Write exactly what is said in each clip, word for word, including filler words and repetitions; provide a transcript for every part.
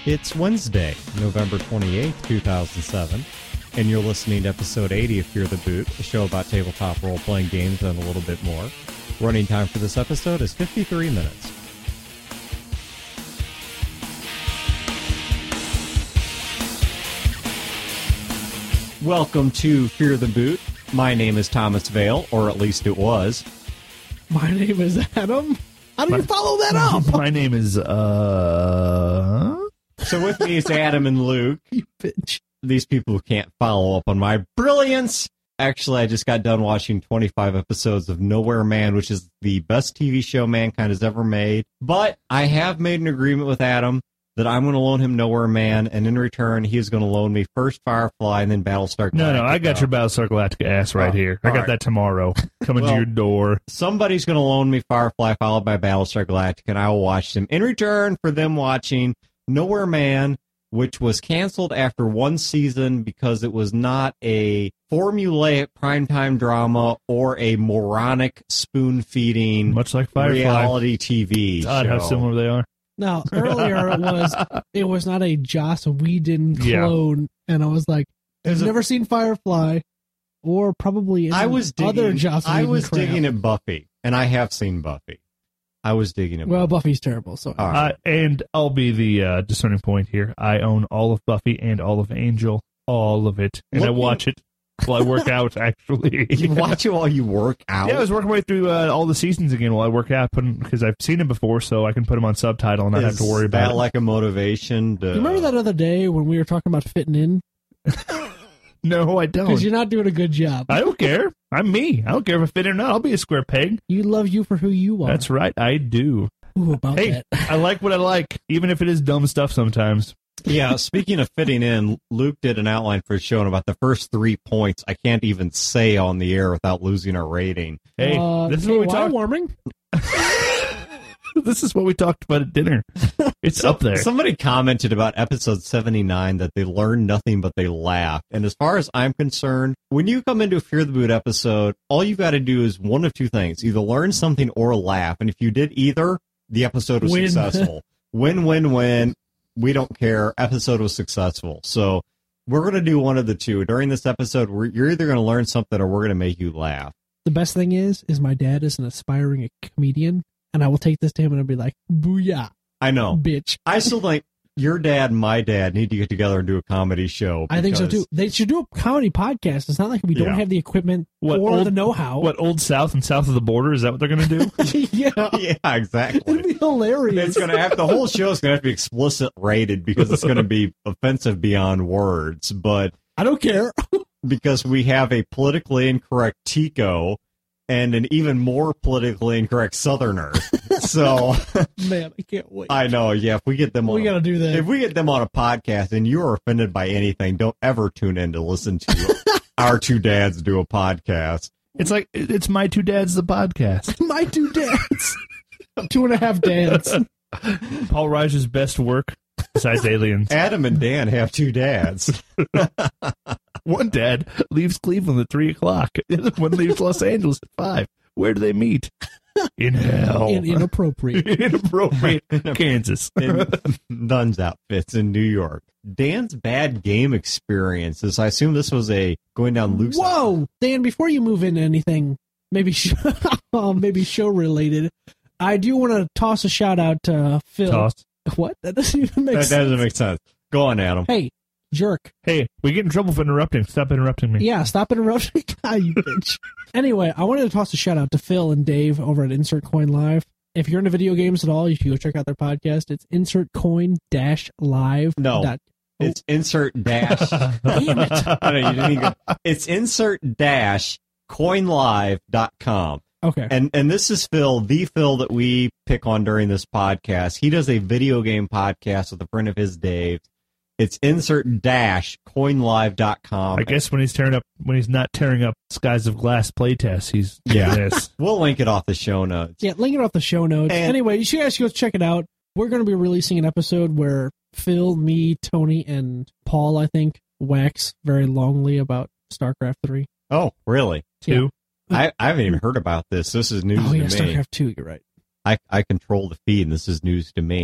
It's Wednesday, November twenty-eighth, two thousand seven, and you're listening to episode eighty of Fear the Boot, a show about tabletop role-playing games and a little bit more. Running time for this episode is fifty-three minutes. Welcome to Fear the Boot. My name is Thomas Vale, or at least it was. My name is Adam. How do you follow that up? My name is, uh... So with me is Adam and Luke. You bitch. These people who can't follow up on my brilliance. Actually, I just got done watching twenty-five episodes of Nowhere Man, which is the best T V show mankind has ever made. But I have made an agreement with Adam that I'm going to loan him Nowhere Man, and in return, he's going to loan me first Firefly and then Battlestar Galactica. No, no, I got your Battlestar Galactica ass right Oh, here. I got right. that tomorrow. Coming Well, to your door. Somebody's going to loan me Firefly, followed by Battlestar Galactica, and I will watch them in return for them watching Nowhere Man, which was canceled after one season because it was not a formulaic primetime drama or a moronic spoon-feeding Much like Firefly. reality T V It's odd show. how similar they are. Now, earlier it was it was not a Joss Whedon Yeah. clone, and I was like, I've Is it- never seen Firefly, or probably any I was digging, other Joss Whedon I was crap. digging at Buffy, and I have seen Buffy. I was digging at Well, Buffy. Buffy's terrible, so All right. Uh, and I'll be the uh, discerning point here. I own all of Buffy and all of Angel. All of it. And I Looking- watch it while I work out, actually. You watch it while you work out? Yeah, I was working my way through uh, all the seasons again while I work out, because I've seen them before, so I can put them on subtitle and not have to worry Is about that it. like a motivation to... You remember that other day when we were talking about fitting in? No, I Because don't. you're not doing a good job. I don't care. I'm me. I don't care if I fit or not. I'll be a square peg. You love you for who you are. That's right. I do. Ooh, about Hey, that. I like what I like, even if it is dumb stuff sometimes. Yeah, speaking of fitting in, Luke did an outline for his show, and about the first three points I can't even say on the air without losing our rating. Hey, Uh, this is K what we Y talked. warming. This is what we talked about at dinner. It's up there. Somebody commented about episode seventy-nine that they learned nothing but they laughed. And as far as I'm concerned, when you come into a Fear the Boot episode, all you got to do is one of two things. Either learn something or laugh. And if you did either, the episode was Win. successful. Win, win, win. We don't care. Episode was successful. So we're going to do one of the two. During this episode, we're, you're either going to learn something or we're going to make you laugh. The best thing is, is my dad is an aspiring comedian, and I will take this to him and I'll be like, booyah, I know. bitch. I still think your dad and my dad need to get together and do a comedy show. I think so because- too. They should do a comedy podcast. It's not like we don't Yeah. have the equipment What, or old- the know-how. What, Old South and South of the Border? Is that what they're going to do? yeah, Yeah, exactly. it'd be hilarious. It's going to have the whole show is going to have to be explicit rated because it's going to be offensive beyond words. But I don't care. because we have a politically incorrect Tico and an even more politically incorrect Southerner, so Man, I can't wait. I know. Yeah, if we get them, on we a- got to do that. if we get them on a podcast and you are offended by anything, don't ever tune in to listen to our two dads do a podcast. It's like, it's My Two Dads, the podcast. My two dads. Two and a half dads. Paul Reiser's best work, besides Aliens. Adam and Dan have two dads. One dad leaves Cleveland at three o'clock. The other one leaves Los Angeles at five. Where do they meet? In hell. In, inappropriate. Inappropriate. Kansas. in Dunn's outfits in New York. Dan's bad game experiences. I assume this was a going down Luke's. Whoa, Dan! Before you move into anything, maybe sh- maybe show related, I do want to toss a shout out to uh, Phil. Toss. What? That doesn't even make That sense. doesn't make sense. Go on, Adam. Hey, jerk! Hey, we get in trouble for interrupting. Stop interrupting me. Yeah, stop interrupting. Ah, you bitch. Anyway, I wanted to toss a shout out to Phil and Dave over at Insert Coin Live. If you're into video games at all, you should go check out their podcast. It's insert coin dash live. No. Dot- It's insert dash. Damn it. No, no, you didn't even go. It's insert dash coinlive dot com. Okay. And and this is Phil, the Phil that we pick on during this podcast. He does a video game podcast with a friend of his, Dave. It's insert dash coinlive dot com. I guess when he's tearing up, when he's not tearing up Skies of Glass playtests, he's Yeah. doing this. We'll link it off the show notes. Yeah, link it off the show notes. And- anyway, you should guys go check it out. We're going to be releasing an episode where Phil, me, Tony, and Paul, I think, wax very longly about StarCraft three. Oh, really? Two. I, I haven't even heard about this. This is news Oh, to yeah, me. StarCraft two, you're right. I, I control the feed, and this is news to me.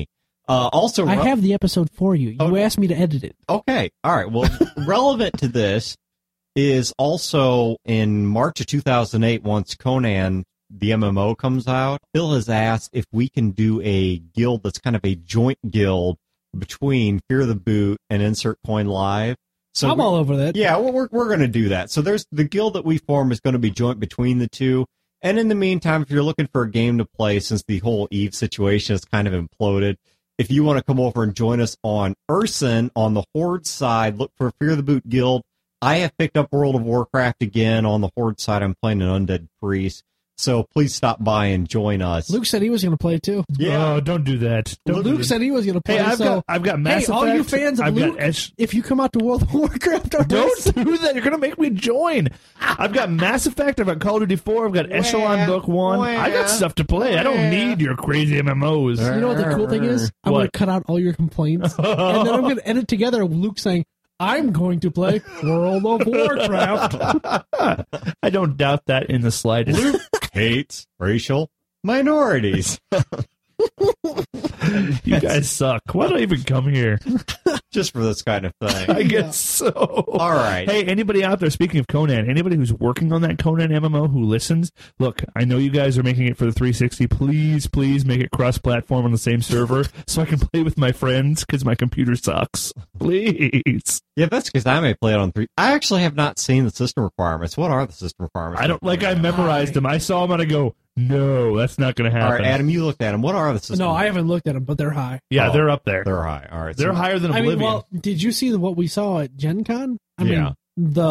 Uh, also, I have the episode for you. You Oh. asked me to edit it. Okay. All right. Well, relevant to this is also in March of two thousand eight, once Conan, the M M O, comes out, Phil has asked if we can do a guild that's kind of a joint guild between Fear the Boot and Insert Coin Live. So I'm we- all over that. Yeah, well, we're we're going to do that. So there's the guild that we form is going to be joint between the two. And in the meantime, if you're looking for a game to play, since the whole Eve situation has kind of imploded, if you want to come over and join us on Urson on the Horde side, look for Fear the Boot Guild. I have picked up World of Warcraft again on the Horde side. I'm playing an Undead Priest. So please stop by and join us. Luke said he was going to play it too. Yeah. Oh, don't do that. Don't do Luke that. said he was going to play. Hey, I've so, got I've got Mass hey, Effect. all you fans of I've Luke, got Esh- if you come out to World of Warcraft, on Don't Urson- do that. You're gonna make me join. I've got Mass Effect. I've got Call of Duty four. I've got Echelon Wah, Book One. wah, I got stuff to play. I don't wah. need your crazy M M Os. You know what the cool thing is? I'm What? going to cut out all your complaints, and then I'm going to edit together Luke saying, "I'm going to play World of Warcraft." I don't doubt that in the slightest. Luke hates racial minorities. You guys suck. Why do I even come here? Just for this kind of thing. I guess so. All right. Hey, anybody out there, speaking of Conan, anybody who's working on that Conan M M O who listens, look, I know you guys are making it for the three sixty. Please, please make it cross-platform on the same server so I can play with my friends because my computer sucks. Please. Yeah, that's because I may play it on three. I actually have not seen the system requirements. What are the system requirements? I don't, like, I memorized them. I saw them and I go, no, that's not going to All happen. right, Adam, you looked at them. What are the system? No, I haven't looked at them, but they're high. Yeah, Oh, they're up there. They're high. All right. They're so- higher than I Oblivion. mean, well, did you see what we saw at Gen Con? I Yeah. mean,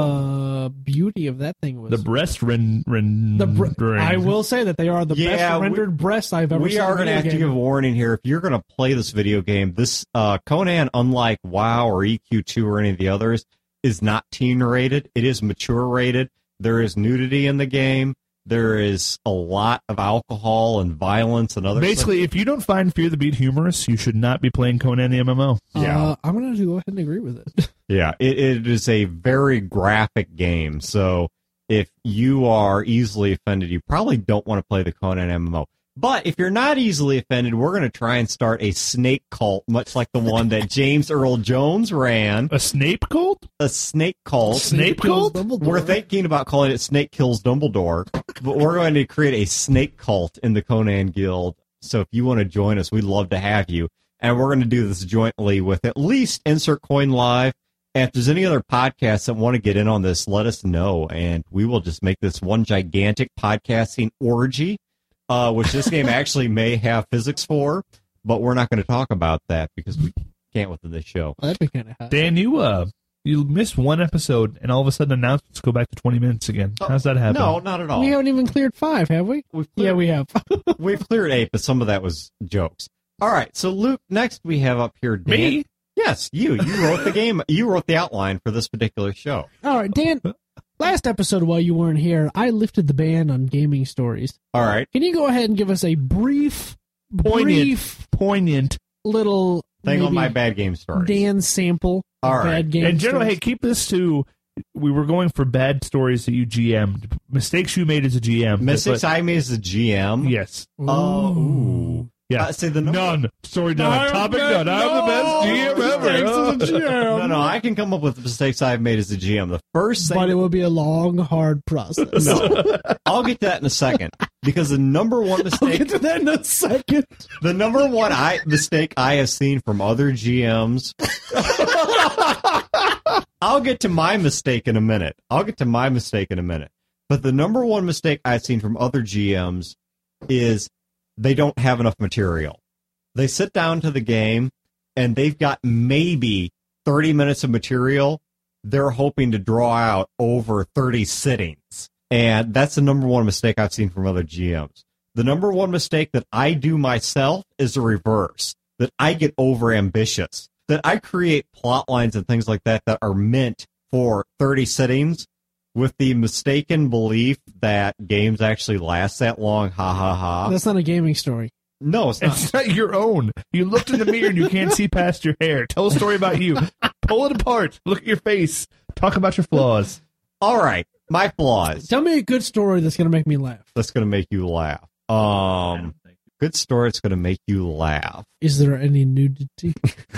the beauty of that thing was the breast ren- the bre- rendering. I will say that they are the Yeah, best we- rendered breasts I've ever We seen. are going to have to give a warning here. If you're going to play this video game, this uh, Conan, unlike WoW or E Q two or any of the others, is not teen rated. It is mature rated. There is nudity in the game. There is a lot of alcohol and violence and other Basically, if you don't find Fear the Beat humorous, you should not be playing Conan the M M O. Yeah. Uh, I'm going to go ahead and agree with it. Yeah, it, it is a very graphic game. So if you are easily offended, you probably don't want to play the Conan M M O. But if you're not easily offended, we're going to try and start a snake cult, much like the one that James Earl Jones ran. A Snape cult? A snake cult. Snape kills cult? Dumbledore. We're thinking about calling it Snake Kills Dumbledore, but we're going to create a snake cult in the Conan Guild. So if you want to join us, we'd love to have you. And we're going to do this jointly with at least Insert Coin Live. And if there's any other podcasts that want to get in on this, let us know. And we will just make this one gigantic podcasting orgy, uh, which this game actually may have physics for, but we're not going to talk about that because we can't within this show. That'd be kind of hot. Dan, you uh, you missed one episode, and all of a sudden announcements go back to twenty minutes again. How's that happen? No, not at all. We haven't even cleared five, have we? We've Yeah, we have. We've cleared eight, but some of that was jokes. All right, so Luke, next we have up here Dan. Me? Yes, you. You wrote the game. You wrote the outline for this particular show. All right, Dan. Last episode, while you weren't here, I lifted the ban on gaming stories. All right. Can you go ahead and give us a brief, Poignant. brief Poignant. little Thing on maybe my bad game stories. Dan sample All of right. bad game In general, hey, stories? keep this to. We were going for bad stories that you G M'd, mistakes you made as a G M. Mystics, but- I me as the G M. Yes. Oh, ooh. Yeah. Uh, say the number. None. Story done. Topic done. I'm the best G M ever. Mistakes as a G M. No, no, I can come up with the mistakes I've made as a G M. The first thing. But it will be a long, hard process. No, I'll get to that in a second because the number one I'll mistake, get to that in a second. the number one I mistake I have seen from other G Ms. I'll get to my mistake in a minute. I'll get to my mistake in a minute. But the number one mistake I've seen from other G Ms is they don't have enough material. They sit down to the game and they've got maybe thirty minutes of material. They're hoping to draw out over thirty sittings. And that's the number one mistake I've seen from other G Ms. The number one mistake that I do myself is the reverse, that I get over ambitious, that I create plot lines and things like that that are meant for thirty sittings with the mistaken belief that games actually last that long. Ha ha ha. That's not a gaming story. No, it's not. It's not your own. You looked in the mirror and you can't see past your hair. Tell a story about you. Pull it apart. Look at your face. Talk about your flaws. All right, my flaws. Tell me a good story that's going to make me laugh. That's going to make you laugh. Um, good story that's going to make you laugh. Is there any nudity?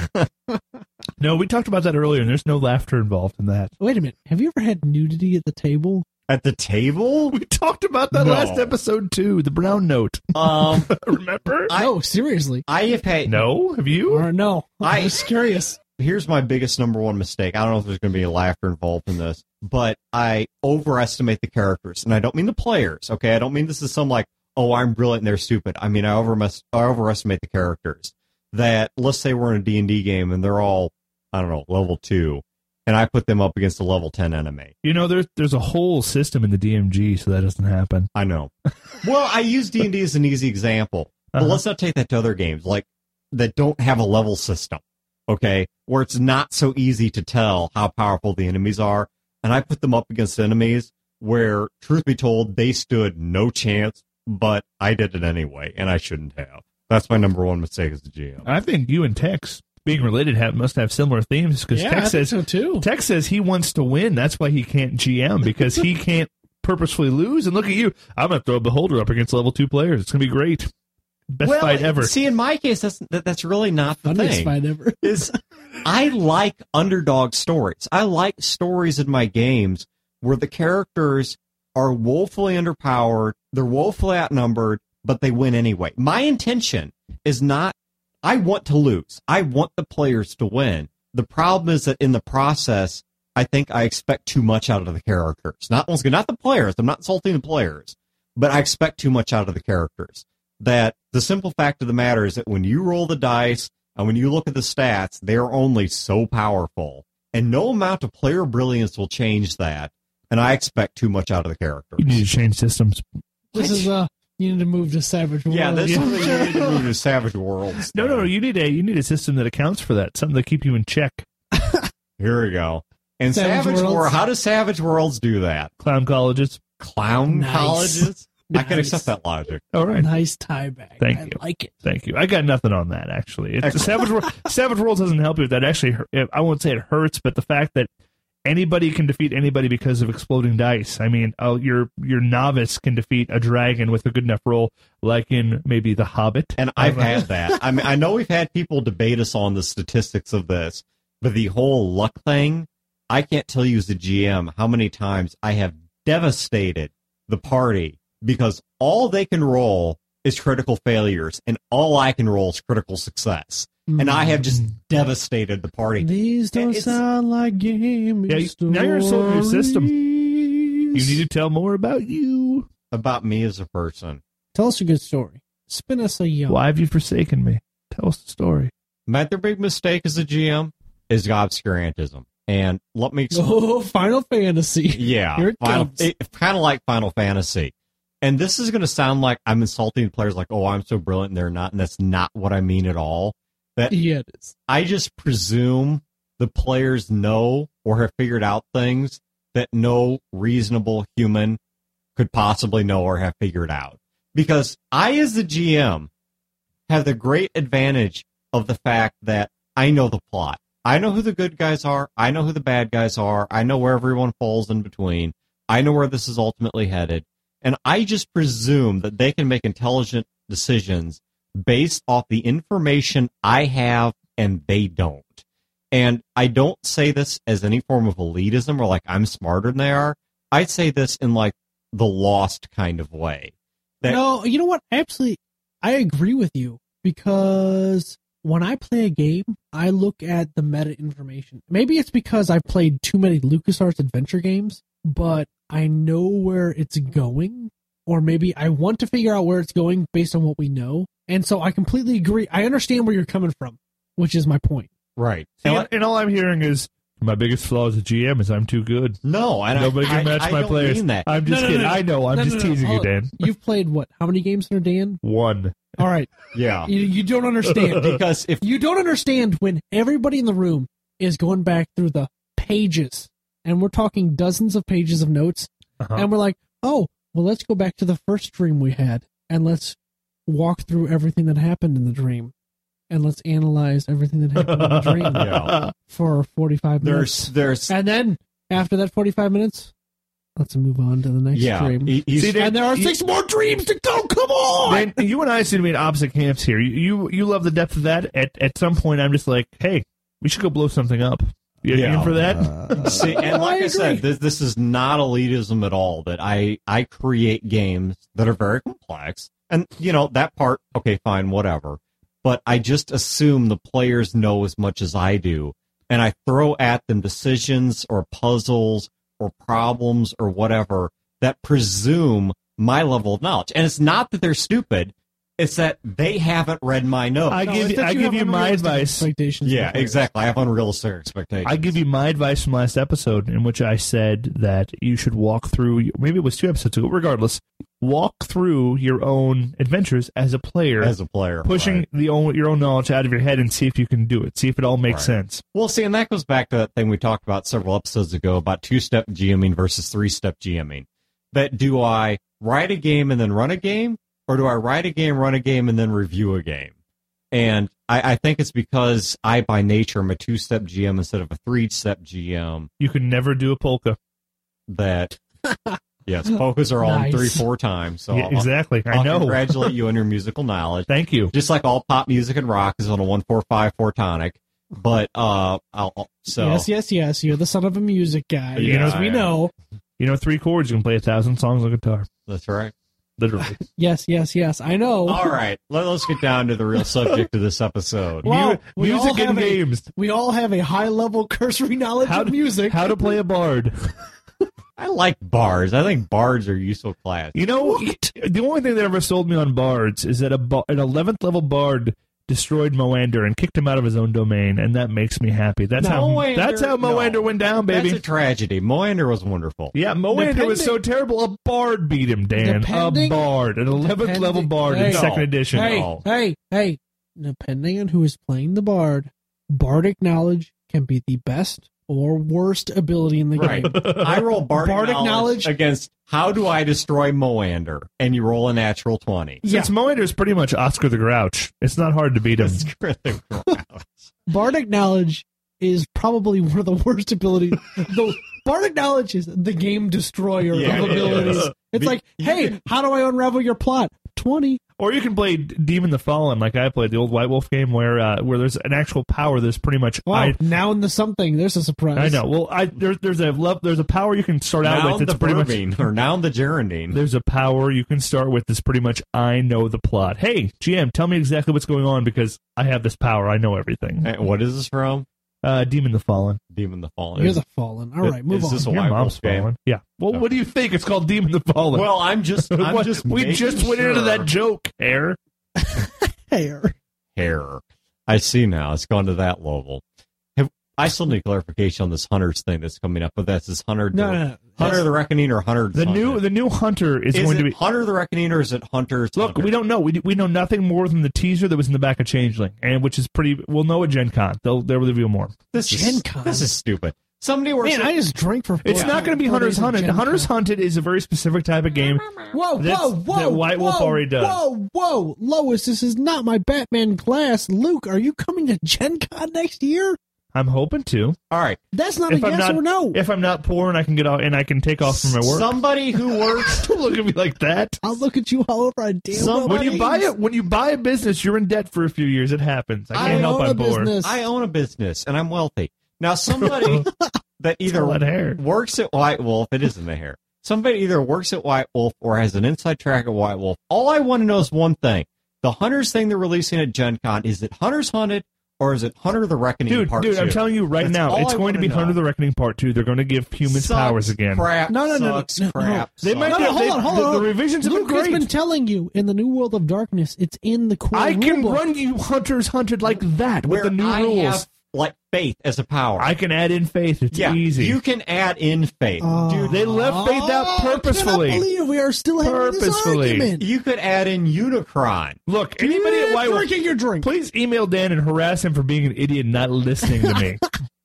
No, we talked about that earlier, and there's no laughter involved in that. Wait a minute. Have you ever had nudity at the table? At the table? We talked about that No. last episode, too, the brown note. Um, Remember? I- no, seriously. I have had. No? Have you? Or no. I- I'm just curious. Here's my biggest number one mistake. I don't know if there's going to be laughter involved in this, but I overestimate the characters, and I don't mean the players. Okay, I don't mean this is some like, oh, I'm brilliant and they're stupid. I mean I over I overestimate the characters. That let's say we're in a D and D game and they're all, I don't know, level two, and I put them up against a level ten enemy. You know, there's there's a whole system in the D M G, so that doesn't happen. I know. Well, I use D and D as an easy example, but Uh-huh. let's not take that to other games like that don't have a level system. Okay, where it's not so easy to tell how powerful the enemies are, and I put them up against enemies where, truth be told, they stood no chance, but I did it anyway, and I shouldn't have. That's my number one mistake as a G M. I think you and Tex, being related, have, must have similar themes, because Yeah, I Tex think says so too. Tex says he wants to win. That's why he can't G M, because he can't purposefully lose. And look at you. I'm going to throw a Beholder up against level two players. It's going to be great. Best well, fight ever. see, in my case, that's that, that's really not the Funniest thing. fight ever. Is I like underdog stories. I like stories in my games where the characters are woefully underpowered, they're woefully outnumbered, but they win anyway. My intention is not, I want to lose. I want the players to win. The problem is that in the process, I think I expect too much out of the characters. Not, once again, not the players. I'm not insulting the players, but I expect too much out of the characters. That the simple fact of the matter is that when you roll the dice and when you look at the stats, they're only so powerful. And no amount of player brilliance will change that. And I expect too much out of the characters. You need to change systems. This is uh you need to move to Savage World. Yeah, this Yeah. is what you need to move to Savage Worlds. No, no, no. You need a you need a system that accounts for that. Something to keep you in check. Here we go. And Savage Savage, Worlds. World, how does Savage Worlds do that? Clown colleges. Clown Nice. colleges? I can Nice. accept that logic. All right. Nice tie back. Thank I you. like it. Thank you. I got nothing on that, actually. It's, Excellent. Savage, World, Savage Worlds doesn't help you with that. Actually, hurt- I won't say it hurts, but the fact that anybody can defeat anybody because of exploding dice. I mean, oh, your your novice can defeat a dragon with a good enough roll, like in maybe The Hobbit. And I've Um, had that. I mean, I know we've had people debate us on the statistics of this, but the whole luck thing, I can't tell you as a G M how many times I have devastated the party because all they can roll is critical failures, and all I can roll is critical success. And I have just devastated the party. These don't It's- sound like game Yeah, you- now you're insulting your system. You need to tell more about you. About me as a person. Tell us a good story. Spin us a yarn. Why have you forsaken me? Tell us the story. My other big mistake as a G M is obscurantism. And let me explain. Oh, Final Fantasy. Yeah, Here it Final, comes. it, kind of like Final Fantasy. And this is going to sound like I'm insulting players like, oh, I'm so brilliant, and they're not. And that's not what I mean at all. That Yeah, it is. I just presume the players know or have figured out things that no reasonable human could possibly know or have figured out. Because I, as the G M, have the great advantage of the fact that I know the plot. I know who the good guys are. I know who the bad guys are. I know where everyone falls in between. I know where this is ultimately headed. And I just presume that they can make intelligent decisions based off the information I have and they don't. And I don't say this as any form of elitism or like I'm smarter than they are. I say this in like the Lost kind of way. That, No, you know what? Actually, I agree with you because when I play a game, I look at the meta information. Maybe it's because I've played too many LucasArts adventure games, but I know where it's going, or maybe I want to figure out where it's going based on what we know. And so I completely agree. I understand where you're coming from, which is my point. right. And, And- and all I'm hearing is my biggest flaw as a G M is I'm too good. no, and Nobody I, can I- match I my don't players. mean that. I'm just No, no, kidding. no, no. I know. I'm No, just no, no. teasing you, Hold- Dan. You've played what? How many games there, Dan? One. All right. Yeah. You, you don't understand. Because if You don't understand when everybody in the room is going back through the pages, and we're talking dozens of pages of notes, Uh-huh. and we're like, oh, well, let's go back to the first dream we had, and let's walk through everything that happened in the dream, and let's analyze everything that happened in the dream Yeah. for forty-five minutes. there's there's And then, after that forty-five minutes, Let's move on to the next Yeah, dream. he- he's- See, Dan, and there are you- six more dreams to go. Come on! Dan, you and I seem to be in opposite camps here. You, you you love the depth of that. At at some point, I'm just like, hey, we should go blow something up. You Yeah. in for that? Uh, See, and like I, I said, agree. this, this is not elitism at all. That I I create games that are very complex, and you know that part. Okay, fine, whatever. But I just assume the players know as much as I do, and I throw at them decisions or puzzles or problems or whatever that presume my level of knowledge. And it's not that they're stupid; it's that they haven't read my notes. I No, give it's you, that I give have you my unrealistic advice. expectations of yeah, the players. exactly. I have unrealistic expectations. I give you my advice from last episode, in which I said that you should walk through. Maybe it was two episodes ago. Regardless, walk through your own adventures as a player, as a player, pushing right. the own, your own knowledge out of your head, and see if you can do it. See if it all makes Right. sense. Well, see, and that goes back to that thing we talked about several episodes ago about two-step GMing versus three-step GMing. That do I write a game and then run a game, or do I write a game, run a game, and then review a game? And I, I think it's because I, by nature, am a two-step G M instead of a three-step G M. You can never do a polka. That yes, polkas are all Nice. in three, four times. So Yeah, I'll- exactly. I I'll know. congratulate you on your musical knowledge. Thank you. Just like all pop music and rock is on a one four five four tonic. But uh, I'll, so Yes, yes, yes. You're the son of a music guy. Yeah, as we I am. know. You know, three chords, you can play a thousand songs on guitar. that's right. Literally. Yes, yes, yes. I know. All right, let, let's get down to the real subject of this episode. Wow, Mu- we all music and have a- games. We all have a high level cursory knowledge How of to, music. how to play a bard. I like bards. I think bards are useful class. You know, the only thing that ever sold me on bards is that a ba- an eleventh level bard destroyed Moander and kicked him out of his own domain, and that makes me happy. That's how Moander- that's how Moander no. went down, baby. That's a tragedy. Moander was wonderful. Yeah, Moander was Depending- so terrible. A bard beat him, Dan. Depending- a bard, an eleventh level depending- bard Hey. in second No. edition. Hey, No. hey, hey. Depending on who is playing the bard, bardic knowledge can be the best or worst ability in the Right. game. I roll bardic, Bardic knowledge, knowledge- against how do I destroy Moander, and you roll a natural twenty. Since Moander is pretty much Oscar the Grouch, it's not hard to beat him. Bardic knowledge is probably one of the worst abilities. The bardic knowledge is the game destroyer Yeah, of it abilities. is. It's Be- like, hey, how do I unravel your plot? Twenty. Or you can play Demon the Fallen, like I played the old White Wolf game, where uh, where there's an actual power. There's pretty much Wow, I, now into something. There's a surprise. I know. Well, I there's there's a love, there's a power you can start out Noun with. the It's pretty much Burbine, or noun the Gerundine. there's a power you can start with that's pretty much I know the plot. Hey, G M, tell me exactly what's going on because I have this power. I know everything. Eh, What is this from? Uh, Demon the Fallen. Demon the Fallen. You're Is- the fallen. All right, move is this on. a Your White mom's Wolf game? fallen. Yeah. Well, No. what do you think? It's called Demon the Fallen. Well, I'm just, I'm What- just. we making just went into sure. that joke, Air. Hair. Hair. I see now. It's gone to that level. Have, I still need clarification on this Hunter's thing that's coming up. But that's this Hunter. No, the, no, no. Hunter the Reckoning or Hunter The new the new Hunter is, is going it to be. Hunter the Reckoning or is it Hunter's? Look, Hunter? we don't know. We we know nothing more than the teaser that was in the back of Changeling, and which is pretty. We'll know at Gen Con. They'll they'll reveal more. This Gen is Con. this is stupid. Somebody works. Man, at, I just drank for. It's four- not going to be four Hunter's days of Hunted. Gen Hunter's Con. Hunted is a very specific type of game. Whoa, That's- whoa, whoa! that White Wolf whoa, already does. Whoa, whoa, Lois, this is not my Batman class. Luke, are you coming to Gen Con next year? I'm hoping to. all right. That's not If a I'm yes not or no. if I'm not poor and I can get out and I can take off from my work. Somebody who works. Don't look at me like that. I'll look at you however I damn Some- well When you please. buy it, when you buy a business, you're in debt for a few years. It happens. I I can't help own a I'm poor. business. I own a business and I'm wealthy. Now somebody that either all that hair. works at White Wolf, it isn't the hair. Somebody either works at White Wolf or has an inside track at White Wolf. All I want to know is one thing: the Hunters thing they're releasing at Gen Con, is it Hunters Hunted or is it Hunter the Reckoning Dude, Part dude, I'm two? telling you right That's now, all it's I going to be wanna know. Hunter the Reckoning Part Two. They're going to give humans Sucks, powers again. Crap, No, no, no, sucks, no, no, crap. They sucks. might No, do- no, hold they- on, hold the- on. the revisions have been Luke has great. been telling you in the New World of Darkness, it's in the core I can rulebook. run you Hunters Hunted like that with Where the new I rules. have like faith as a power. I can add in faith. It's yeah, easy. you can add in faith, Oh. dude. They left faith out Oh, purposefully. I cannot believe we are still having this Purposefully. argument. You could add in Unicron. Look, anybody at Keep White Wolf, drinking your drink. please email Dan and harass him for being an idiot and not listening to me.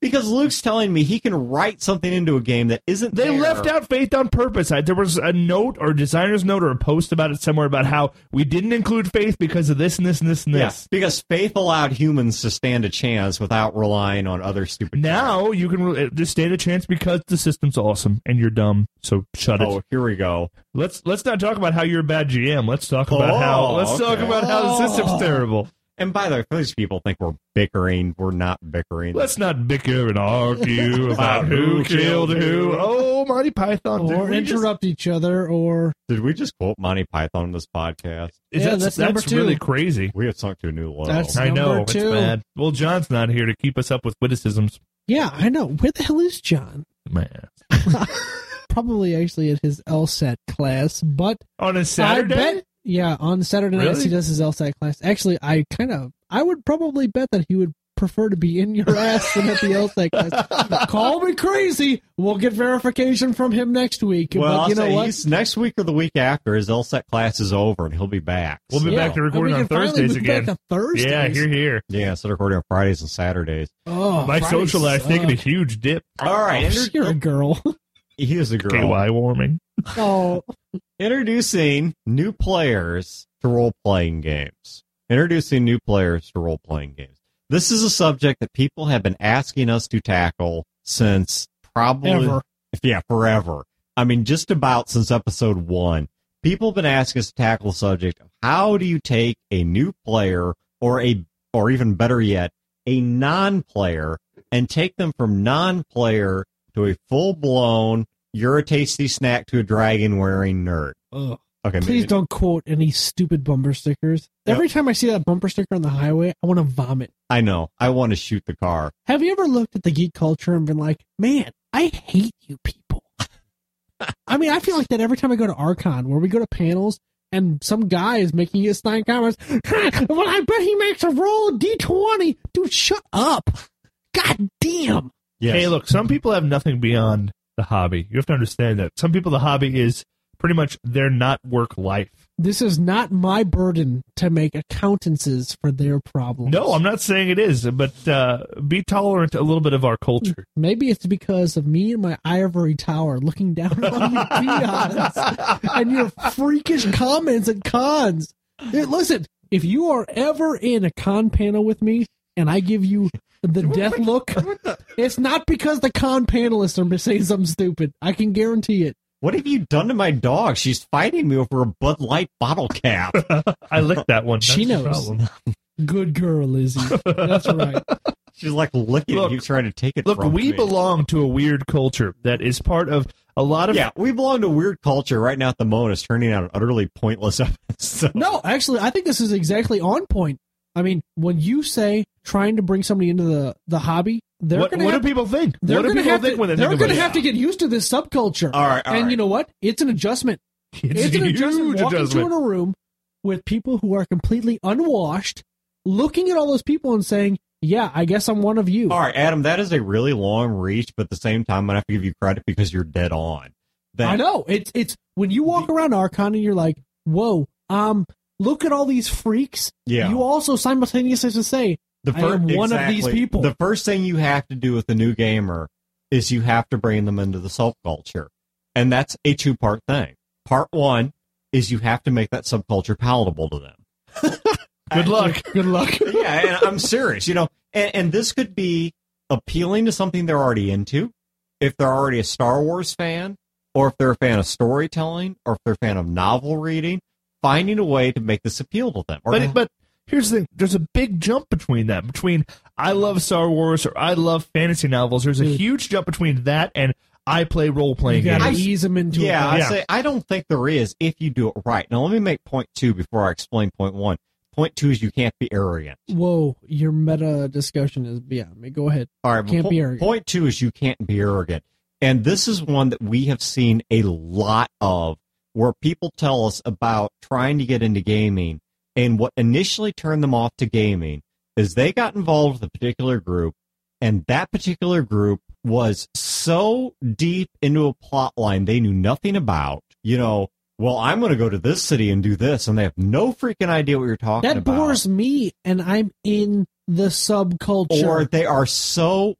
because Luke's telling me he can write something into a game that isn't They there. left out Faith on purpose. I, there was a note or a designer's note or a post about it somewhere about how we didn't include Faith because of this and this and this and Yeah, this. because Faith allowed humans to stand a chance without relying on other stupid. Now you can re- just stand a chance because the system's awesome and you're dumb. So shut Oh, it. here we go. Let's let's not talk about how you're a bad G M. Let's talk about Oh, how let's talk okay. about how the system's Oh. terrible. And by the way, these people think we're bickering. We're not bickering. Let's not bicker and argue about who killed who. Oh, Monty Python. Did Or we just- interrupt each other, or Did we just quote Monty Python in this podcast? Is Yeah, that- that's number two. really crazy. We have sunk to a new level. That's- I know. Number It's two. bad. Well, John's not here to keep us up with witticisms. yeah, I know. Where the hell is John? Man. Probably actually at his LSAT class, but On a Saturday? I bet, yeah, on Saturday nights Really? he does his LSAT class. Actually, I kind of, I would probably bet that he would prefer to be in your ass than at the LSAT class. Call me crazy. We'll get verification from him next week. Well, but I'll you know say what? he's, next week or the week after, his LSAT class is over, and he'll be back. We'll be Yeah, back to and recording we on can finally Thursdays move again. Back to Thursdays. Yeah, here, here. Yeah, instead of recording on Fridays and Saturdays. Oh, My Fridays social life's taking a suck. huge dip. All right, Oh, inter- you're a girl. he is a girl. K Y warming. Oh, Introducing new players to role-playing games. Introducing new players to role-playing games. This is a subject that people have been asking us to tackle since probably... Ever. Yeah, forever. I mean, just about since episode one. People have been asking us to tackle the subject of how do you take a new player or a, or even better yet, a non-player and take them from non-player to a full-blown, you're a tasty snack to a dragon-wearing nerd. ugh. Okay, Please maybe- don't quote any stupid bumper stickers. Yep. Every time I see that bumper sticker on the highway, I want to vomit. I know. I want to shoot the car. Have you ever looked at the geek culture and been like, man, I hate you people? I mean, I feel like that every time I go to Archon, where we go to panels, and some guy is making his snide comments. Well, I bet he makes a roll D twenty. Dude, shut up. God damn. Yes. Hey, look, some people have nothing beyond the hobby. You have to understand that. Some people, the hobby is pretty much their not work life. This is not my burden to make accountances for their problems. No, I'm not saying it is, but uh, be tolerant a little bit of our culture. Maybe it's because of me in my ivory tower looking down on you peons and your freakish comments at cons. Hey, listen, if you are ever in a con panel with me and I give you the death look, it's not because the con panelists are saying something stupid. I can guarantee it. What have you done to my dog? She's fighting me over a Bud Light bottle cap. I licked that one. She That's the knows. problem. Good girl, Lizzie. That's right. She's like licking Look, it. You trying to take it Look, from we me. belong to a weird culture that is part of a lot of. Yeah, we belong to a weird culture right now at the moment. It's turning out an utterly pointless episode. No, actually, I think this is exactly on point. I mean, when you say trying to bring somebody into the, the hobby, they're What, going to what have do people think? They're What do gonna people have think to, when they they're think going about to it? have to get used to this subculture. All right, all and right. you know what? It's an adjustment. It's, It's, a an huge adjustment. Walking adjustment. into a room with people who are completely unwashed, looking at all those people and saying, "Yeah, I guess I'm one of you." All right, Adam, that is a really long reach, but at the same time, I'm going to have to give you credit because you're dead on. That, I know. It's it's when you walk around Archon and you're like, "Whoa, um, look at all these freaks." Yeah. You also simultaneously to say, The I am one of these exactly. people. The first thing you have to do with a new gamer is you have to bring them into the subculture. And that's a two-part thing. Part one is you have to make that subculture palatable to them. Good luck. "Good luck." Yeah, and I'm serious. You know, and, and this could be appealing to something they're already into. If they're already a Star Wars fan, or if they're a fan of storytelling, or if they're a fan of novel reading, finding a way to make this appeal to them. Or But but here's the thing: there's a big jump between that. Between I love Star Wars or I love fantasy novels, there's a Dude. huge jump between that and I play role You playing got to games. ease them into yeah, it. I Yeah. say I don't think there is if you do it right. Now let me make point two before I explain point one. Point two is you can't be arrogant. Whoa, your meta discussion is beyond me. Go ahead. All right, but Can't po- be arrogant. point two is you can't be arrogant. And this is one that we have seen a lot of where people tell us about trying to get into gaming. And what initially turned them off to gaming is they got involved with a particular group, and that particular group was so deep into a plot line they knew nothing about. You know, well, I'm going to go to this city and do this, and they have no freaking idea what you're talking That about. bores me, and I'm in the subculture. Or they are so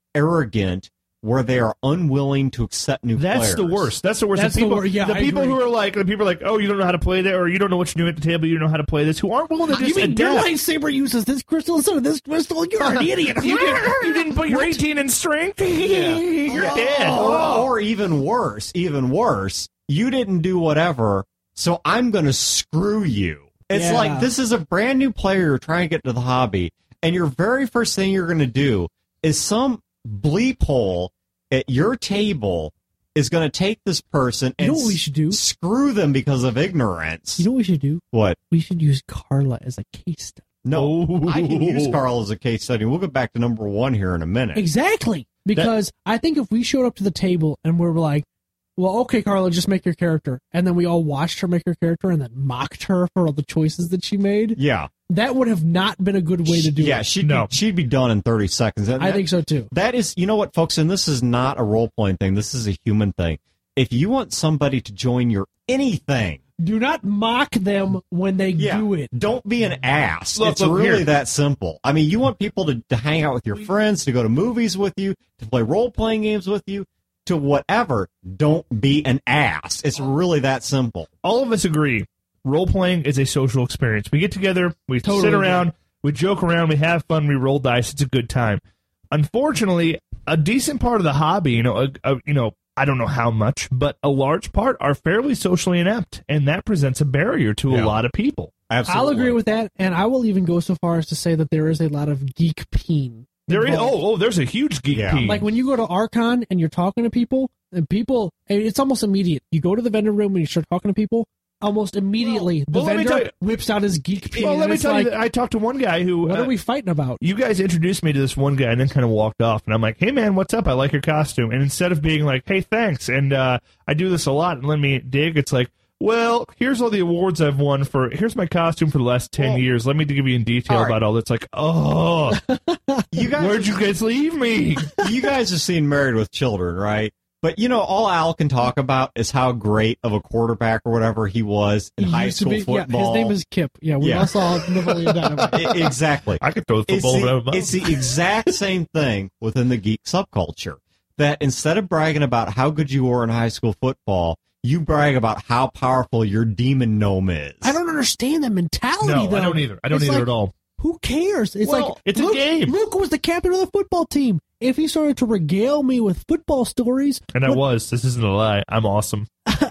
arrogant where they are unwilling to accept new That's players. the worst. That's the worst. That's the the people, wor- yeah, the I people agree. who are like, the people are like, oh, you don't know how to play that, or you don't know what you're doing at the table, you don't know how to play this, who aren't willing to You just mean your adapt. lightsaber uses this crystal instead of this crystal? You're an idiot. You didn't, you didn't put your eighteen in strength? You're dead. Or, or even worse, even worse, you didn't do whatever, so I'm going to screw you. It's Yeah. like this is a brand new player you're trying to get to the hobby, and your very first thing you're going to do is some bleep hole at your table is going to take this person You and know what we should do? s- screw them because of ignorance. You know what we should do? What? We should use Carla as a case study. No, Oh. I can use Carl as a case study. We'll get back to number one here in a minute. Exactly. Because I think if we showed up to the table and we were like, well, okay, Carla, just make your character. And then we all watched her make her character and then mocked her for all the choices that she made. Yeah. That would have not been a good way to do yeah, it. she'd, No. be, she'd be done in thirty seconds. That- I that- think so too. That is, you know what, folks, and this is not a role-playing thing. This is a human thing. If you want somebody to join your anything, Do not mock them when they yeah, do it. don't be an ass. Look, it's look, really here. that simple. I mean, you want people to, to hang out with your friends, to go to movies with you, to play role-playing games with you, to whatever. Don't be an ass. It's really that simple. All of us agree, role-playing is a social experience. We get together, we Totally sit agree. around, we joke around, we have fun, we roll dice. It's a good time. Unfortunately, a decent part of the hobby, you know, a, a, you know, I don't know how much, but a large part are fairly socially inept, and that presents a barrier to Yeah. a lot of people. Absolutely. I'll agree with that, and I will even go so far as to say that there is a lot of geek peen. There is, involved. oh, oh, there's a huge geek Yeah. peen. Like when you go to Archon and you're talking to people, and people, and it's almost immediate. You go to the vendor room and you start talking to people, almost immediately well, the let me tell vendor you- whips out his geek peen. well, let and me it's tell like, you, that I talked to one guy who. what uh, are we fighting about? You guys introduced me to this one guy and then kind of walked off. And I'm like, hey, man, what's up? I like your costume. And instead of being like, hey, thanks, and uh, I do this a lot and let me dig, it's like, well, here's all the awards I've won for, here's my costume for the last ten Well, years. Let me give you in detail all right. about all that's like, oh, You guys, where'd you guys leave me? you guys have seen Married with Children, right? But, you know, all Al can talk about is how great of a quarterback or whatever he was in He high used to school be- yeah, football. his name is Kip. Yeah, we Yeah. all saw Napoleon Dynamite. I- exactly. I could throw the It's football over the, my it's the exact same thing within the geek subculture. That instead of bragging about how good you were in high school football, you brag about how powerful your demon gnome is. I don't understand that mentality, No, though. I don't either. I don't It's either like, at all. Who cares? It's Well, like it's a Luke, game. Luke was the captain of the football team. If he started to regale me with football stories, And I what, was. This isn't a lie. I'm awesome.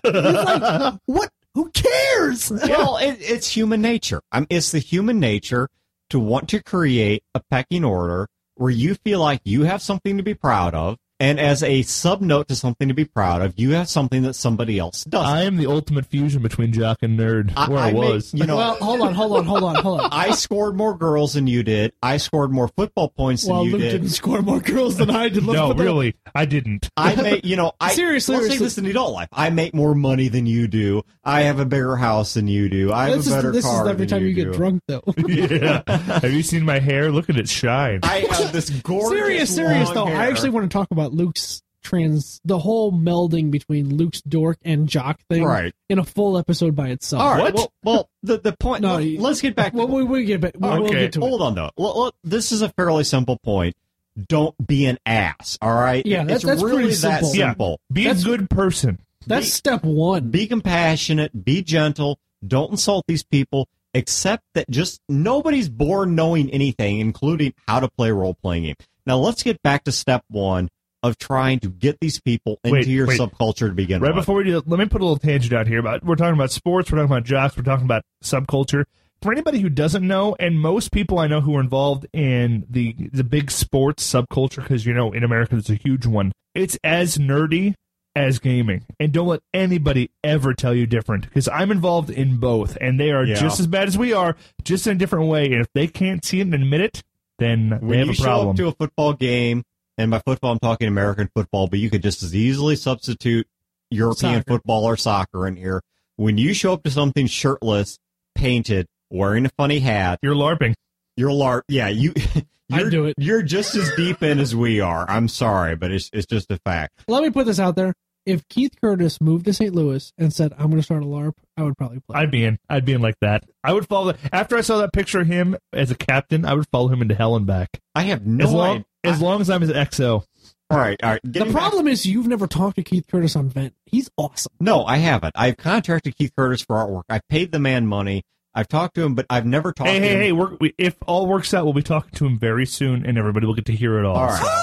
what? Who cares? Well, it, it's human nature. I mean, it's the human nature to want to create a pecking order where you feel like you have something to be proud of, and as a sub note to something to be proud of, you have something that somebody else doesn't. I am the ultimate fusion between jock and nerd, I- where I, I may- was. you know, well, hold on, hold on, hold on, hold on. I scored more girls than you did. I scored more football points than Well, you Luke did. didn't score more girls than I did. Let's no, put that- really, I didn't. I make, you know, I Seriously, Let's take seriously. this in adult life. I make more money than you do. I have a bigger house than you do. I have This a is, better this car is every than time you, do. get drunk, though. Yeah. Have you seen my hair? Look at it shine. I have this gorgeous, serious, serious long though. hair. I actually want to talk about Luke's trans, the whole melding between Luke's dork and jock thing, Right. in a full episode by itself. All right. What? Well, well, the the point. No, let- you- let's get back. To, Well, we we get back. We'll, we'll Okay. get to hold it. on though. Well, well, this is a fairly simple point. Don't be an ass. All right. Yeah, that's- it's that's really pretty that simple. Yeah. simple. Be That's- a good person. That's Be- step one. Be compassionate. Be gentle. Don't insult these people. Accept that just nobody's born knowing anything, including how to play a role playing game. Now let's get back to step one of trying to get these people into Wait, your wait. subculture to begin Right with. before we do, let me put a little tangent out here. About we're talking about sports, we're talking about jocks, we're talking about subculture. For anybody who doesn't know, and most people I know who are involved in the the big sports subculture, because you know in America there's a huge one. It's as nerdy as gaming, and don't let anybody ever tell you different. Because I'm involved in both, and they are Yeah. just as bad as we are, just in a different way. And if they can't see it and admit it, then when they have you a show problem. up to a football game, and by football I'm talking American football, but you could just as easily substitute European Soccer. football or soccer in here. When you show up to something shirtless, painted, wearing a funny hat, You're LARPing. you're LARP. Yeah, you. I'd You're, do it. You're just as deep in as we are. I'm sorry, but it's it's just a fact. Let me put this out there. if Keith Curtis moved to Saint Louis and said, I'm going to start a LARP, I would probably play. I'd be in. I'd be in like that. I would follow. After I saw that picture of him as a captain, I would follow him into hell and back. I have no as long, idea. As long as I'm his X O. All right, all right. The problem back. is you've never talked to Keith Curtis on Vent. He's awesome. No, I haven't. I've contracted Keith Curtis for artwork. I've paid the man money. I've talked to him, but I've never talked hey, to hey, him. Hey, hey, we, if all works out, we'll be talking to him very soon, and everybody will get to hear it all. All right. So.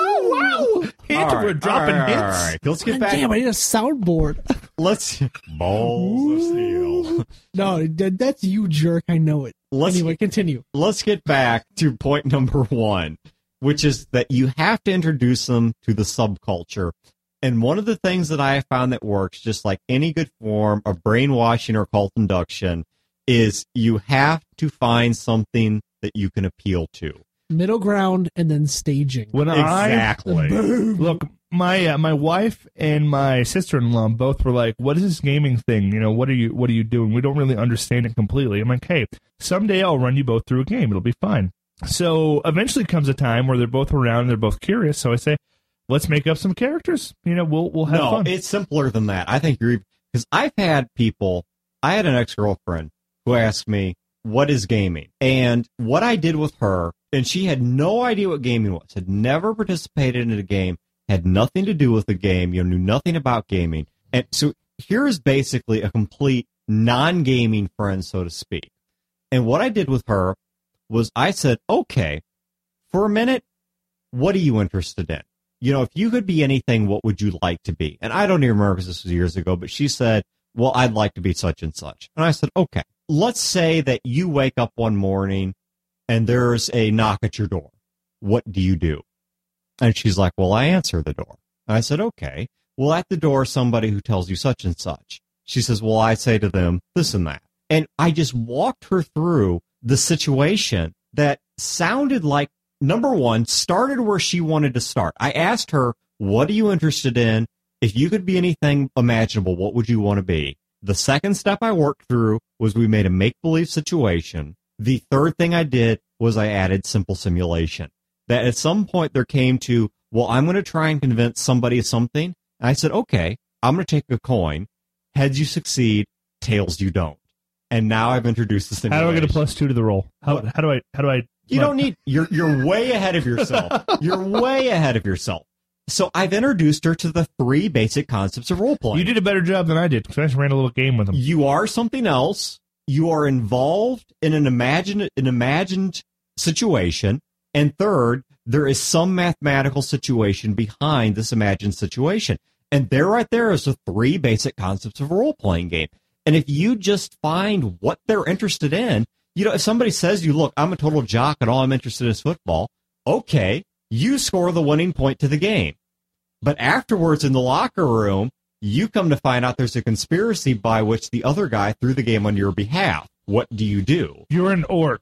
Oh, wow! Hint, All right, we're dropping all right, hits. All right, let's get God back. Damn, I need a soundboard. Let's balls of steel. No, that, that's you, jerk. I know it. Let's, anyway, continue. Let's get back to point number one, which is that you have to introduce them to the subculture. And one of the things that I have found that works, just like any good form of brainwashing or cult induction, is you have to find something that you can appeal to. Middle ground and then staging. When exactly. I, look, my uh, my wife and my sister-in-law both were like, "What is this gaming thing? You know, what are you what are you doing? We don't really understand it completely." I'm like, "Hey, someday I'll run you both through a game. It'll be fine." So eventually comes a time where they're both around, and they're both curious. So I say, "Let's make up some characters. You know, we'll we'll have no, fun." No, it's simpler than that. I think you're because I've had people. I had an ex-girlfriend who asked me, "What is gaming?" And what I did with her. And she had no idea what gaming was, had never participated in a game, had nothing to do with the game, you know, knew nothing about gaming. And so here is basically a complete non-gaming friend, so to speak. And what I did with her was I said, okay, for a minute, what are you interested in? You know, if you could be anything, what would you like to be? And I don't even remember because this was years ago, but she said, well, I'd like to be such and such. And I said, okay, let's say that you wake up one morning and there's a knock at your door. What do you do? And she's like, well, I answer the door. And I said, okay. Well, at the door, somebody who tells you such and such. She says, well, I say to them this and that. And I just walked her through the situation that sounded like, number one, started where she wanted to start. I asked her, what are you interested in? If you could be anything imaginable, what would you want to be? The second step I worked through was we made a make-believe situation. The third thing I did was I added simple simulation. That at some point there came to, well, I'm going to try and convince somebody of something. And I said, okay, I'm going to take a coin. Heads you succeed, tails you don't. And now I've introduced the simulation. How do I get a plus two to the roll? How, how do I, how do I? You don't need, you're, you're way ahead of yourself. You're way ahead of yourself. So I've introduced her to the three basic concepts of role-playing. You did a better job than I did because I just ran a little game with them. You are something else. You are involved in an imagined, an imagined situation. And third, there is some mathematical situation behind this imagined situation. And there right there is the three basic concepts of a role-playing game. And if you just find what they're interested in, you know, if somebody says to you, look, I'm a total jock and all I'm interested in is football, okay, you score the winning point to the game. But afterwards in the locker room, you come to find out there's a conspiracy by which the other guy threw the game on your behalf. What do you do? You're an orc.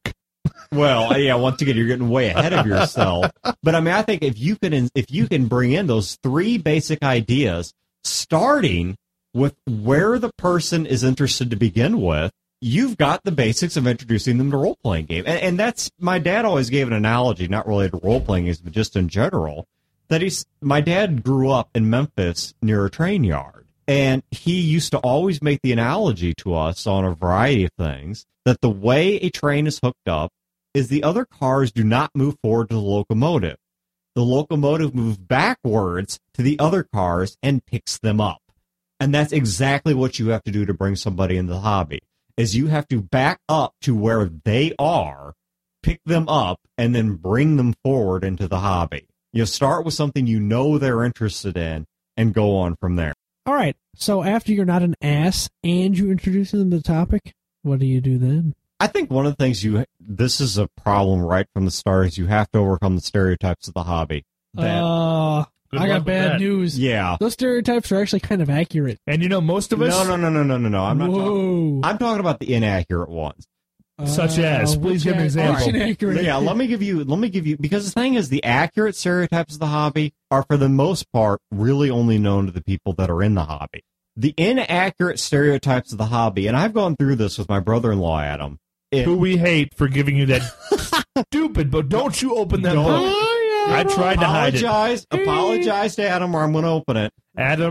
Well, yeah, once again, you're getting way ahead of yourself. But I mean, I think if you can, if you can bring in those three basic ideas, starting with where the person is interested to begin with, you've got the basics of introducing them to role-playing game. And, and that's, my dad always gave an analogy, not related to role-playing games, but just in general, that he's, my dad grew up in Memphis near a train yard. And he used to always make the analogy to us on a variety of things that the way a train is hooked up is the other cars do not move forward to the locomotive. The locomotive moves backwards to the other cars and picks them up. And that's exactly what you have to do to bring somebody into the hobby, is you have to back up to where they are, pick them up, and then bring them forward into the hobby. You start with something you know they're interested in and go on from there. All right. So after you're not an ass and you introduce them to the topic, what do you do then? I think one of the things you, this is a problem right from the start, is you have to overcome the stereotypes of the hobby. That, uh, Good I luck got with bad that. news. yeah. Those stereotypes are actually kind of accurate. And you know, most of us, No, no, no, no, no, no, no. I'm not Whoa. talking, I'm talking about the inaccurate ones. Such as, Uh, please which give an ac- example. which inaccurate? Yeah, let me give you, let me give you, because the thing is, the accurate stereotypes of the hobby are, for the most part, really only known to the people that are in the hobby. The inaccurate stereotypes of the hobby, and I've gone through this with my brother-in-law, Adam. It, who we hate for giving you that stupid, but don't you open that Don't. book. I tried to hide it. apologize, apologize to Adam, or I'm going to open it. Adam,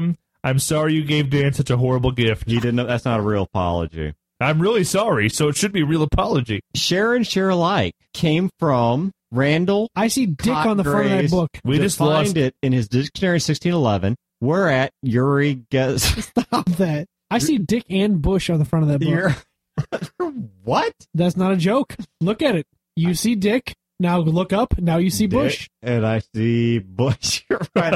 I'm sorry you gave Dan such a horrible gift. You didn't know, that's not a real apology. I'm really sorry, so it should be a real apology. Share and share alike came from Randall. I see Dick on the front of that Cotgrace. book. We just Defined lost it in his dictionary sixteen eleven. We're at Yuri Gez. Stop that. I see Dick and Bush on the front of that book. You're, what? That's not a joke. Look at it. You see Dick. Now look up. Now you see Dick, Bush. and I see Bush. You're right,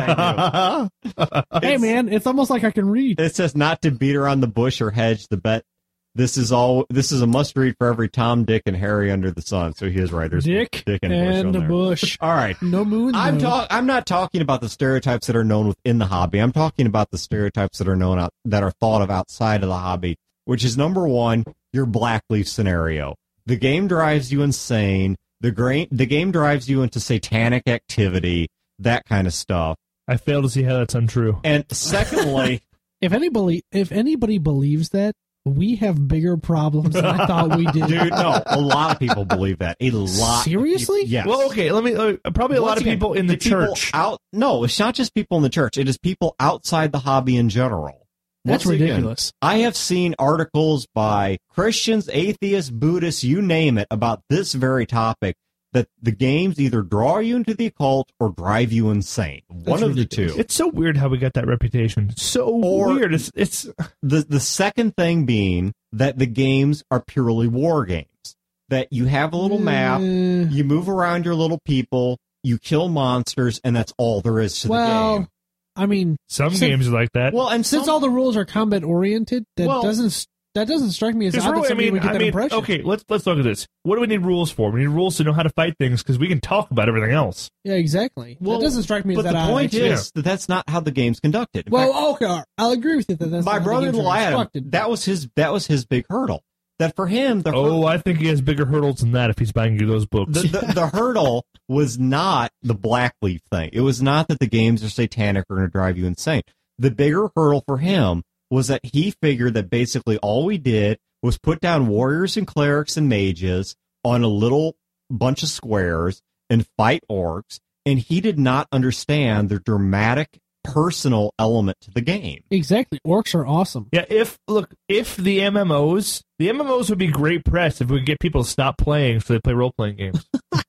I do. Hey, It's- man, it's almost like I can read. It says not to beat around the bush or hedge the bet. This is all. This is a must read for every Tom, Dick, and Harry under the sun. So he is right. There's Dick, Dick and, and Bush. On Bush. there. All right. No moon. I'm though. talk. I'm not talking about the stereotypes that are known within the hobby. I'm talking about the stereotypes that are known out that are thought of outside of the hobby. Which is number one, your Blackleaf scenario. The game drives you insane. The gra- the game drives you into satanic activity, that kind of stuff. I fail to see how that's untrue. And secondly, If anybody, if anybody believes that, we have bigger problems than I thought we did. dude, no, a lot of people believe that. A lot. Seriously? Of people, yes. Well, okay, let me. Uh, probably a Once lot of again, people in the, people church. Out, no, it's not just people in the church. It is people outside the hobby in general. That's Once again, ridiculous. I have seen articles by Christians, atheists, Buddhists, you name it, about this very topic, that the games either draw you into the occult or drive you insane. One of the two. It's so weird how we got that reputation. So Or- weird. It's it's The the second thing being that the games are purely war games. That you have a little map, Uh, you move around your little people, you kill monsters, and that's all there is to the well, game. I mean, some Since- games are like that. Well, and since some- all the rules are combat oriented, that Well- doesn't that doesn't strike me as There's odd that really- I somebody mean, would get I that mean, impression. okay, let's let's look at this. What do we need rules for? We need rules to know how to fight things because we can talk about everything else. Yeah, exactly. Well, that doesn't strike me but as that the odd. point actually. is that that's not how the game's conducted. In fact, well, okay, I'll agree with you that that's my not how the brother games are Adam, constructed. that was his that was his big hurdle. That for him, the Oh, I think he has bigger hurdles than that if he's buying you those books. the, the, the hurdle was not the Blackleaf thing. It was not that the games are satanic or going to drive you insane. The bigger hurdle for him was that he figured that basically all we did was put down warriors and clerics and mages on a little bunch of squares and fight orcs, and he did not understand the dramatic personal element to the game. Exactly. Orcs are awesome. Yeah, if look, if the M M Os, the M M Os would be great press if we could get people to stop playing so they play role playing games.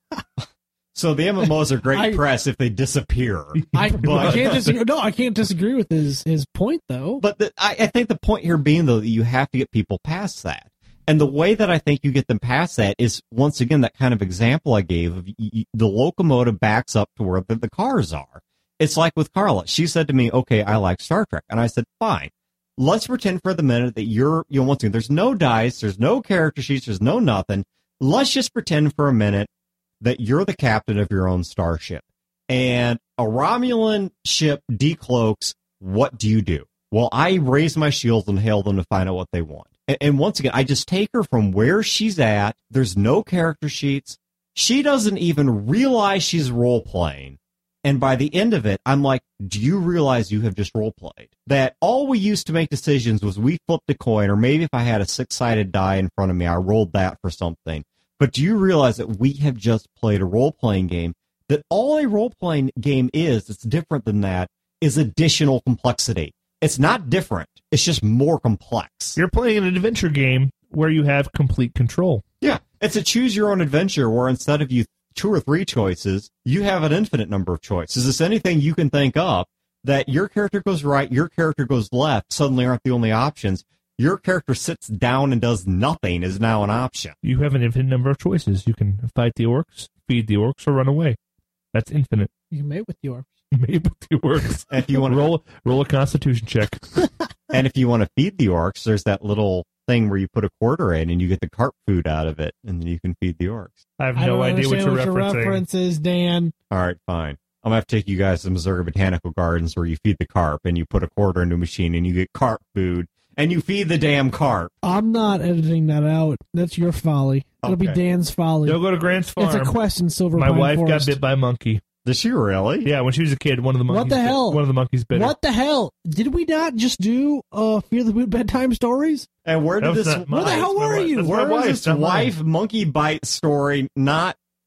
So the M M Os are great I- press if they disappear. I, But- I can't disagree. No, I can't disagree with his his point though. But the, I, I think the point here being, though, that you have to get people past that. And the way that I think you get them past that is, once again, that kind of example I gave of y- y- the locomotive backs up to where the, the cars are. It's like with Carla. She said to me, okay, I like Star Trek. And I said, fine. Let's pretend for the minute that you're, you know, once again, there's no dice, there's no character sheets, there's no nothing. Let's just pretend for a minute that you're the captain of your own starship. And a Romulan ship decloaks. What do you do? Well, I raise my shields and hail them to find out what they want. And, and once again, I just take her from where she's at. There's no character sheets. She doesn't even realize she's role playing. And by the end of it, I'm like, do you realize you have just role played? That all we used to make decisions was we flipped a coin, or maybe if I had a six-sided die in front of me, I rolled that for something. But do you realize that we have just played a role-playing game? That all a role-playing game is, it's different than that, is additional complexity. It's not different. It's just more complex. You're playing an adventure game where you have complete control. Yeah. It's a choose-your-own adventure where instead of you two or three choices, you have an infinite number of choices. It's anything you can think of that your character goes right, your character goes left, suddenly aren't the only options. Your character sits down and does nothing is now an option. You have an infinite number of choices. You can fight the orcs, feed the orcs, or run away. That's infinite. You can mate with the orcs. Made with the orcs. And if you want to roll roll a constitution check. And if you want to feed the orcs, there's that little thing where you put a quarter in and you get the carp food out of it, and then you can feed the orcs. I have I no don't idea what understand you're what referencing. your reference is, Dan. All right, fine. I'm going to have to take you guys to Missouri Botanical Gardens where you feed the carp and you put a quarter into a machine and you get carp food and you feed the damn carp. I'm not editing that out. That's your folly. It'll be Okay. Dan's folly. Don't go to Grant's farm. It's a quest in Silver My Pine wife Forest. got bit by a monkey. Does she really? Yeah, when she was a kid, one of the monkeys. What the bit- hell? One of the monkeys bit her. What the hell? Did we not just do uh, Fear the Boot bedtime stories? And where That did was this not Where the mine. hell That's my were wife. you? That's my where was wife, this not mine. wife monkey bite story not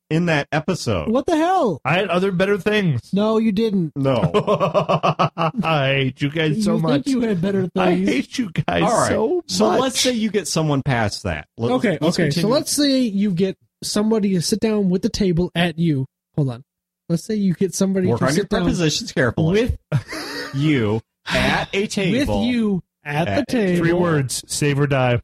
in that episode. What the hell? I had other better things. No, you didn't. No. I hate you guys so you much. Think you had better things. I hate you guys All right. so much. So let's say you get someone past that. Let, Okay, let's okay. So continue. let's say you get somebody to sit down with the table at you. Hold on. Let's say you get somebody work to on your sit down prepositions carefully. with you at a table. with you at, At- the table. Three words: save or die.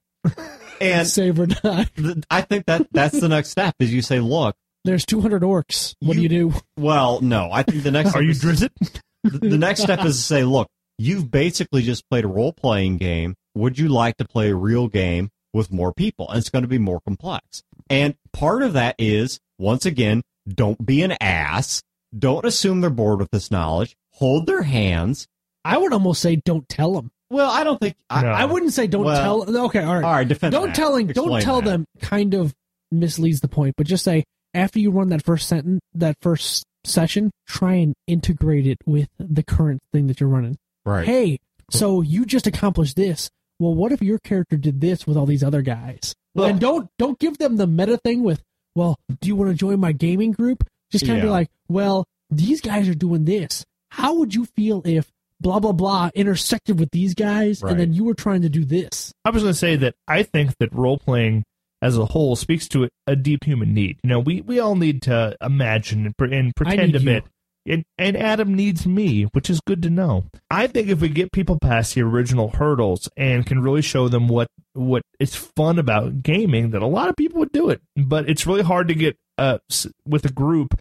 And Save or die. th- I think that that's the next step is you say, look, There's two hundred orcs. What You- do you do? well, no, I think the next Are step you is, Drizzt? the, the next step is to say, look, you've basically just played a role-playing game. Would you like to play a real game with more people? And it's going to be more complex. And part of that is, once again, don't be an ass. Don't assume they're bored with this knowledge. Hold their hands. I would almost say don't tell them. Well, I don't think... I, No. I wouldn't say don't Well, tell. Okay, all right. All right, defend don't that. tell them. Don't Explain tell that. them. Kind of misleads the point, but just say after you run that first sentence, that first session, try and integrate it with the current thing that you're running. Right. Hey, so you just accomplished this. Well, what if your character did this with all these other guys? Well- and don't don't give them the meta thing with, well, do you want to join my gaming group? Just kind of be Yeah. like, well, these guys are doing this. How would you feel if blah blah blah intersected with these guys, Right. and then you were trying to do this? I was going to say that I think that role playing as a whole speaks to a, a deep human need. You know, we, we all need to imagine and, pre- and pretend need a you. bit. And, and Adam needs me, which is good to know. I think if we get people past the original hurdles and can really show them what what is fun about gaming, that a lot of people would do it. But it's really hard to get uh, s- with a group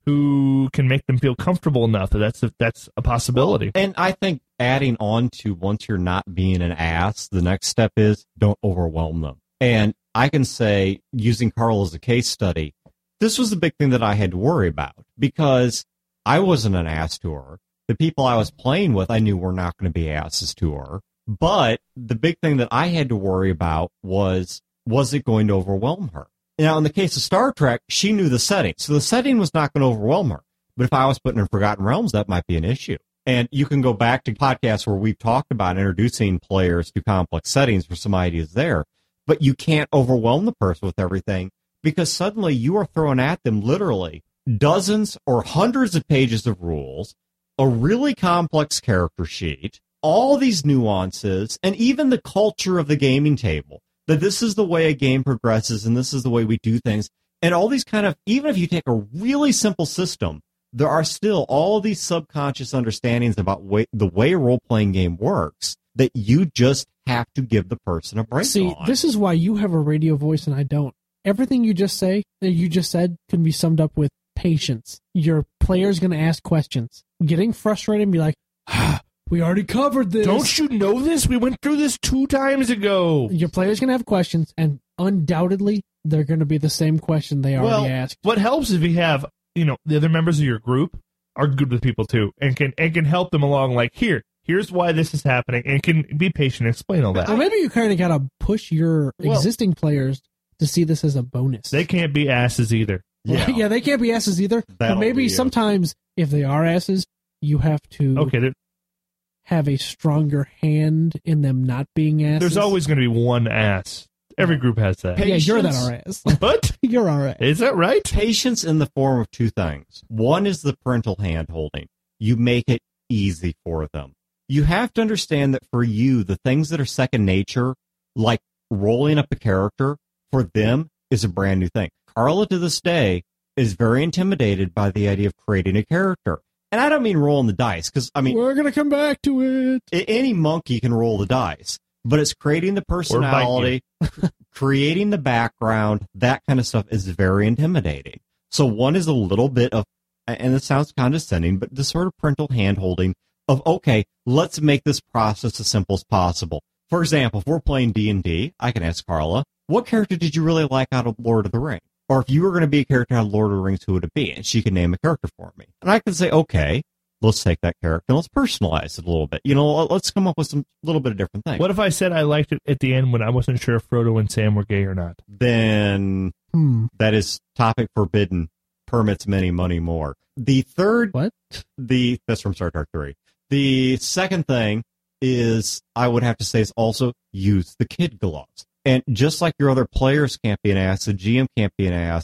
who can make them feel comfortable enough that that's a, that's a possibility. And I think adding on to once you're not being an ass, the next step is don't overwhelm them. And I can say, using Carl as a case study, this was the big thing that I had to worry about because I wasn't an ass to her. The people I was playing with, I knew were not going to be asses to her. But the big thing that I had to worry about was, was it going to overwhelm her? Now, in the case of Star Trek, she knew the setting. So the setting was not going to overwhelm her. But if I was putting her in Forgotten Realms, that might be an issue. And you can go back to podcasts where we've talked about introducing players to complex settings for some ideas there. But you can't overwhelm the person with everything because suddenly you are throwing at them literally dozens or hundreds of pages of rules, a really complex character sheet, all these nuances, and even the culture of the gaming table. That this is the way a game progresses and this is the way we do things. And all these kind of, even if you take a really simple system, there are still all these subconscious understandings about way, the way a role-playing game works that you just have to give the person a break See, on. this is why you have a radio voice and I don't. Everything you just say, that you just said, can be summed up with patience. Your player's going to ask questions. Getting frustrated and be like, ah, we already covered this. Don't you know this? We went through this two times ago. Your player's going to have questions, and undoubtedly, they're going to be the same question they already Well, asked. what helps if you have, you know, the other members of your group are good with people too, and can and can help them along. Like, here, here's why this is happening, and can be patient and explain all that. Or maybe you kind of got to push your Well- existing players to see this as a bonus. They can't be asses either. Yeah. yeah, they can't be asses either. But That'll maybe be it. sometimes, if they are asses, you have to Okay, there, have a stronger hand in them not being asses. there's always going to be one ass. Every group has that. Hey, Yeah, you're that Patience. our ass. But You're all right. is that right? Patience in the form of two things. One is the parental hand holding. You make it easy for them. You have to understand that for you, the things that are second nature, like rolling up a character, for them is a brand new thing. Carla, to this day, is very intimidated by the idea of creating a character. And I don't mean rolling the dice, because, I mean, We're gonna come back to it. a- any monkey can roll the dice, but it's creating the personality, creating the background, that kind of stuff is very intimidating. So one is a little bit of, and it sounds condescending, but the sort of parental hand-holding of, okay, let's make this process as simple as possible. For example, if we're playing D and D, I can ask Carla, what character did you really like out of Lord of the Rings? Or if you were going to be a character out of Lord of the Rings, who would it be? And she can name a character for me. And I can say, okay, let's take that character and let's personalize it a little bit. You know, let's come up with some little bit of different things. What if I said I liked it at the end when I wasn't sure if Frodo and Sam were gay or not? Then Hmm. that is topic forbidden, permits many money more. The third, What? the that's from Star Trek three. The second thing is, I would have to say, is also use the kid gloves. And just like your other players can't be an ass, the G M can't be an ass,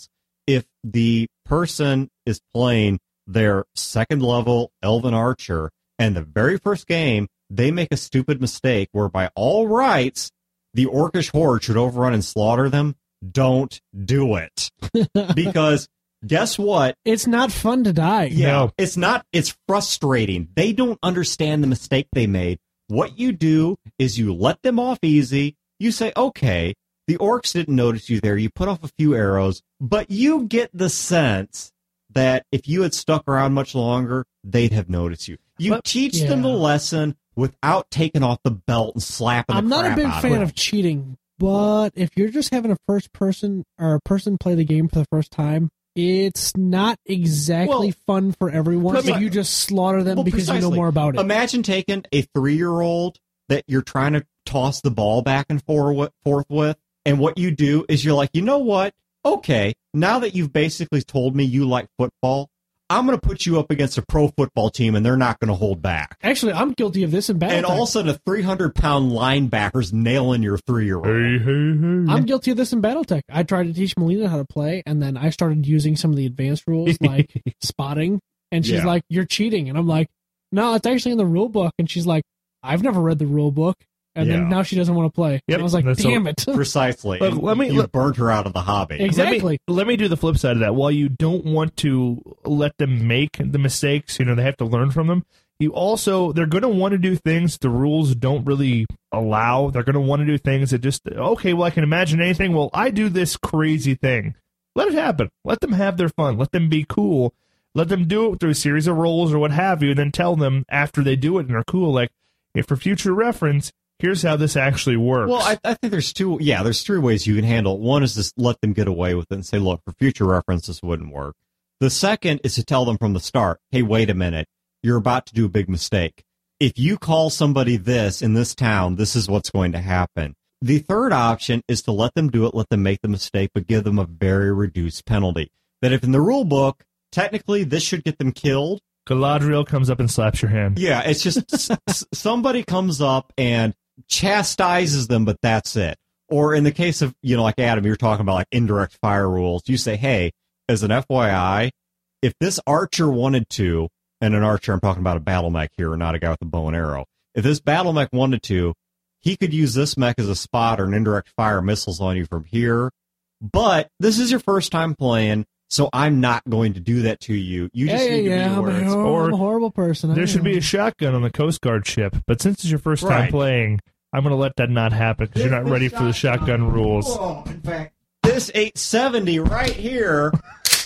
if the person is playing their second level Elven Archer and the very first game they make a stupid mistake where by all rights the Orcish horde should overrun and slaughter them, don't do it. Because guess what? It's not fun to die. Yeah, No. it's not. It's frustrating. They don't understand the mistake they made. What you do is you let them off easy. You say, okay, the orcs didn't notice you there. You put off a few arrows, but you get the sense that if you had stuck around much longer, they'd have noticed you. You But- teach them the Yeah. lesson without taking off the belt and slapping I'm the not a crap big out fan of of it. cheating, but if you're just having a first person or a person play the game for the first time, it's not exactly Well, fun for everyone let me- if you just slaughter them Well, because you know precisely. more about it. Imagine taking a three-year-old that you're trying to toss the ball back and forth forth with, and what you do is you're like, you know what? Okay, now that you've basically told me you like football, I'm going to put you up against a pro football team, and they're not going to hold back. Actually, I'm guilty of this in Battletech. And all of a sudden, a three hundred pound linebacker's nailing your three-year-old. Hey, hey, hey. I'm guilty of this in Battletech. I tried to teach Melina how to play, and then I started using some of the advanced rules like spotting, and she's Yeah. like, "You're cheating," and I'm like, "No, it's actually in the rule book," and she's like, "I've never read the rule book," and Yeah. then now she doesn't want to play. Yep, And I was like, that's "Damn all- it!" Precisely. Look, And let me- you let- burnt her out of the hobby. Exactly. Let me, let me do the flip side of that. While you don't want to let them make the mistakes, you know, they have to learn from them. You also, they're going to want to do things the rules don't really allow. They're going to want to do things that just, okay, well, I can imagine anything. Well, I do this crazy thing. Let it happen. Let them have their fun. Let them be cool. Let them do it through a series of rolls or what have you, and then tell them after they do it and are cool, like, if for future reference, here's how this actually works. Well, I, I think there's two. Yeah, there's three ways you can handle it. One is just let them get away with it and say, look, for future reference, this wouldn't work. The second is to tell them from the start, hey, wait a minute, you're about to do a big mistake. If you call somebody this in this town, this is what's going to happen. The third option is to let them do it, let them make the mistake, but give them a very reduced penalty. That if in the rule book, technically this should get them killed. Galadriel comes up and slaps your hand. Yeah, it's just s- s- somebody comes up and chastises them, but that's it. Or in the case of, you know, like Adam, you're talking about like indirect fire rules. You say, hey, as an F Y I, if this archer wanted to, and an archer, I'm talking about a battle mech here, not a guy with a bow and arrow. If this battle mech wanted to, he could use this mech as a spotter and indirect fire missiles on you from here. But this is your first time playing, so I'm not going to do that to you. You just yeah, need to yeah, be I'm aware. a, It's- or- I'm a horrible person. I There should be know. a shotgun on the Coast Guard ship, but since it's your first time Right. playing, I'm going to let that not happen because you're not ready for the shotgun rules. Oh, in fact, this eight seventy right here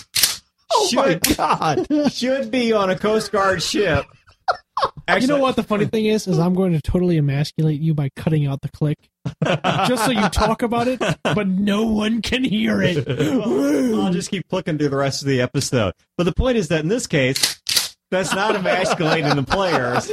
Oh my should, God! should be on a Coast Guard ship. Actually, You know what the funny thing is? Is I'm going to totally emasculate you by cutting out the click, just so you talk about it, but no one can hear it. I'll just keep clicking through the rest of the episode. But the point is that in this case, that's not emasculating the players.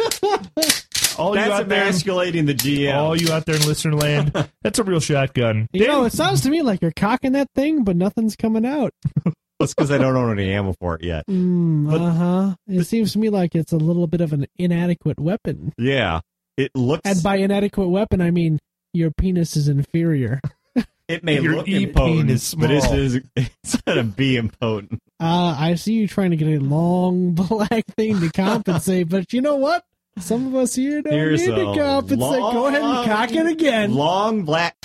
All you That's out there, emasculating the G M. all you out there in listener land, that's a real shotgun. You know, Dan- it sounds to me like you're cocking that thing, but nothing's coming out. That's because I don't own any ammo for it yet. Mm, But- uh huh. It seems to me like it's a little bit of an inadequate weapon. Yeah. It looks. And by inadequate weapon, I mean your penis is inferior. it may Your look E-peen impotent, is but it small. is, it's going to be impotent. Uh, I see you trying to get a long black thing to compensate, but you know what? Some of us here don't Here's need to a compensate. Go ahead and long- cock it again. Long black.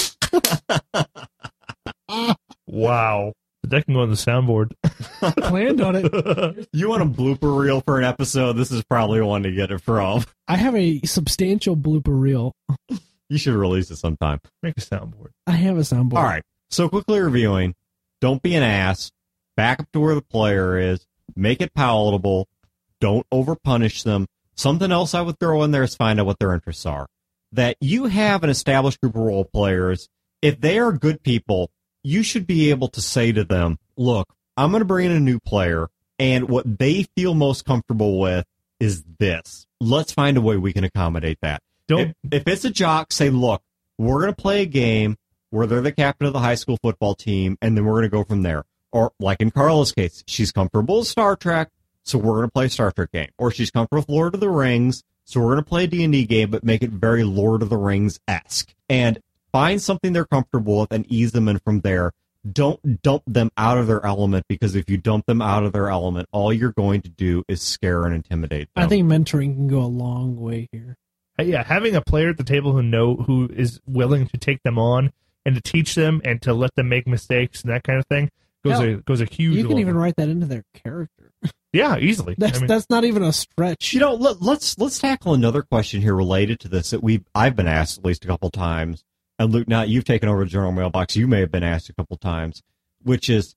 Wow. That can go on the soundboard. Planned on it. You want a blooper reel for an episode? This is probably one to get it from. I have a substantial blooper reel. You should release it sometime. Make a soundboard. I have a soundboard. All right. So quickly reviewing. Don't be an ass. Back up to where the player is. Make it palatable. Don't overpunish them. Something else I would throw in there is find out what their interests are. That you have an established group of role players. If they are good people, you should be able to say to them, look, I'm going to bring in a new player, and what they feel most comfortable with is this. Let's find a way we can accommodate that. Don't If, if it's a jock, say, look, we're going to play a game where they're the captain of the high school football team, and then we're going to go from there. Or, like in Carla's case, she's comfortable with Star Trek, so we're going to play a Star Trek game. Or she's comfortable with Lord of the Rings, so we're going to play a D and D game, but make it very Lord of the Rings-esque. And find something they're comfortable with and ease them in from there. don't dump them out of their element, because if you dump them out of their element, all you're going to do is scare and intimidate them. I think mentoring can go a long way here. Yeah, having a player at the table who know who is willing to take them on and to teach them and to let them make mistakes and that kind of thing goes Hell, a goes a huge. You can long even way. write that into their character. Yeah, easily. That's I mean, that's not even a stretch. You know, let, let's let's tackle another question here related to this that we I've been asked at least a couple times, and Luke, now you've taken over the general mailbox. You may have been asked a couple times, which is,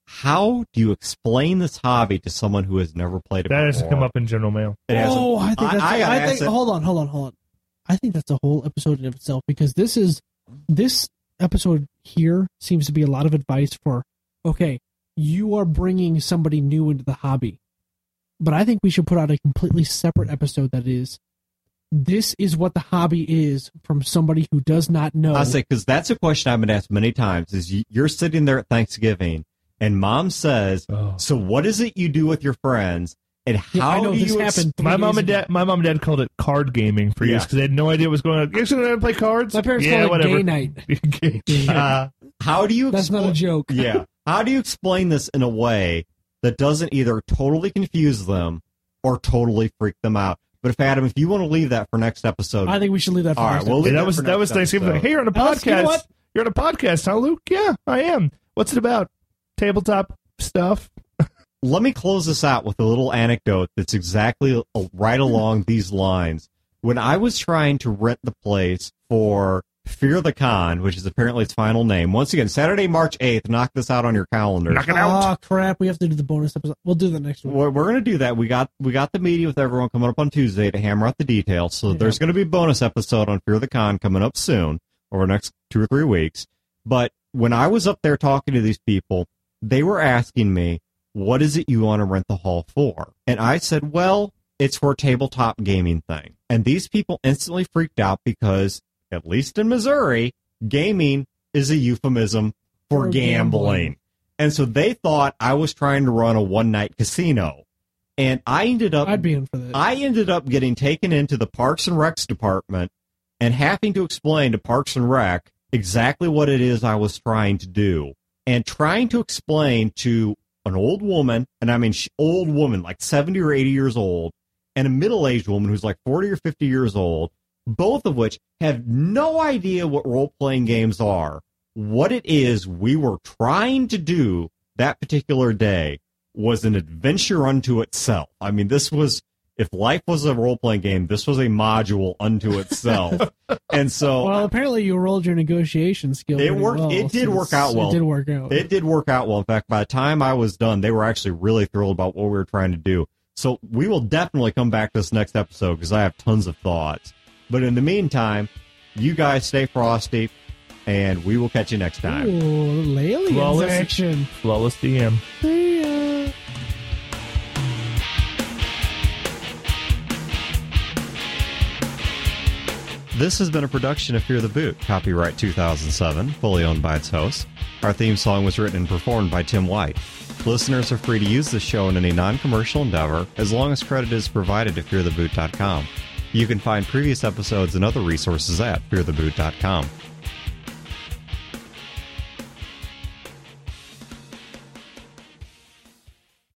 how do you explain this hobby to someone who has never played it that before? has to come up in general mail. It hasn't. Oh, I think that's. I, I, I, gotta think. ask it- Hold on, hold on, hold on. I think that's a whole episode in itself, because this is this episode here seems to be a lot of advice for. Okay, you are bringing somebody new into the hobby, but I think we should put out a completely separate episode that is, this is what the hobby is from somebody who does not know. I say, because that's a question I've been asked many times. Is you, you're sitting there at Thanksgiving, and Mom says, Oh. "So what is it you do with your friends, and how Yeah, I know do this you?" happened. My three mom days and ago. dad, my mom and dad called it card gaming for years Yeah. because they had no idea what was going on. You're going to play cards? My parents yeah, call it whatever. gay night. Gay- uh, how do you? That's not a expl- joke. Yeah. How do you explain this in a way that doesn't either totally confuse them or totally freak them out? But if Adam, if you want to leave that for next episode, I think we should leave that for All right, next well, episode. Yeah, leave that was for that next was Thanksgiving. episode. Hey, you're on a Alex, you know podcast. what? You're on a podcast, huh, Luke? Yeah, I am. What's it about? Tabletop stuff. let me close this out with a little anecdote that's exactly right along these lines. When I was trying to rent the place for Fear the Con, which is apparently its final name, once again, Saturday, March eighth, knock this out on your calendar. Knock it out. Oh crap! We have to do the bonus episode. We'll do the next one. We're, we're going to do that. We got we got the meeting with everyone coming up on Tuesday to hammer out the details. So Yeah. there's going to be a bonus episode on Fear the Con coming up soon, over the next two or three weeks. But when I was up there talking to these people, they were asking me, what is it you want to rent the hall for? And I said, well, it's for a tabletop gaming thing. And these people instantly freaked out because, at least in Missouri, gaming is a euphemism for For gambling. gambling. And so they thought I was trying to run a one-night casino. And I ended up I'd be in for this. I ended up getting taken into the Parks and Recs department and having to explain to Parks and Rec exactly what it is I was trying to do. And trying to explain to an old woman, and I mean she, old woman, like seventy or eighty years old, and a middle-aged woman who's like forty or fifty years old, both of which have no idea what role-playing games are, what it is we were trying to do that particular day was an adventure unto itself. I mean, this was, if life was a role-playing game, this was a module unto itself. And so well, apparently you rolled your negotiation skill. It pretty worked- well, it did since work out well. It did work out. it did work out well. In fact, by the time I was done, they were actually really thrilled about what we were trying to do. So we will definitely come back to this next episode because I have tons of thoughts. But in the meantime, you guys stay frosty, and we will catch you next time. Ooh, aliens Flawless. action. Flawless D M. See ya. This has been a production of Fear the Boot, copyright two thousand seven, fully owned by its host. Our theme song was written and performed by Tim White. Listeners are free to use this show in any non-commercial endeavor as long as credit is provided to fear the boot dot com. You can find previous episodes and other resources at fear the boot dot com.